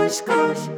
Кусь-кусь,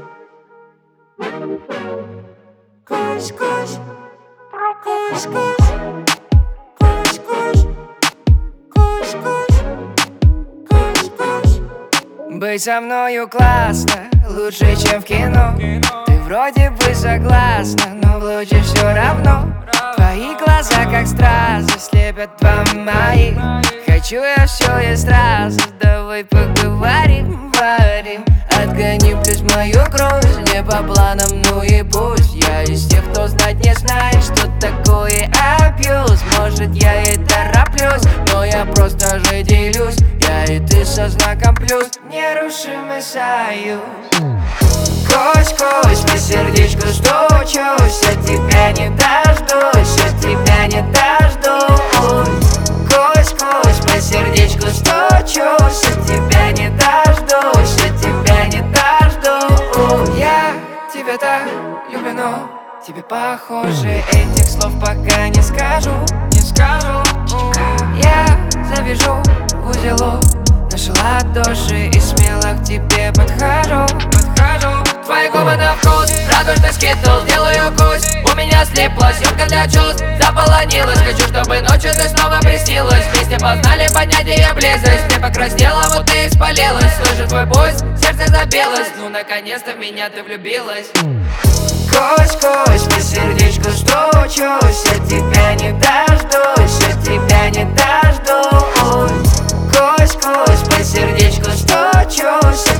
кусь-кусь, кусь-кусь, кусь-кусь, кусь-кусь, кусь-кусь. Быть со мною классно, лучше, чем в кино. Ты вроде бы согласна, но в луче все равно. Твои глаза, как стразы, слепят два моих. Хочу я все и сразу, давай поговорим, варим. Отгони плюс мою грусть, не по планам, ну и пусть. Я из тех, кто знать не знает, что такое абьюз. Может, я и тороплюсь, но я просто же делюсь. Я и ты со знаком плюс, нерушимый союз. Кусь-кусь, по сердечку стучусь, от тебя не дождусь, от тебя не дождусь. Кусь-кусь, по сердечку стучусь, от тебя не дождусь, от тебя не дождусь. Я тебя так люблю, но тебе похоже, этих слов пока не скажу, не скажу. Я завяжу в узелок наши ладоши и смело к тебе подхожу, подхожу. Твои губы на вкус, радужный скитл, делаю кусь. У меня слепла съемка для чувств, заполонилась. Хочу, чтобы ночью ты снова приснилась. Вместе познали понятие близость. Ты покраснела, вот ты испалилась. Слышу твой пульс, сердце забилось. Ну наконец-то в меня ты влюбилась. Кусь-кусь, по сердечку стучусь, от тебя не дождусь, от тебя не дождусь. Кусь-кусь, по сердечку стучусь.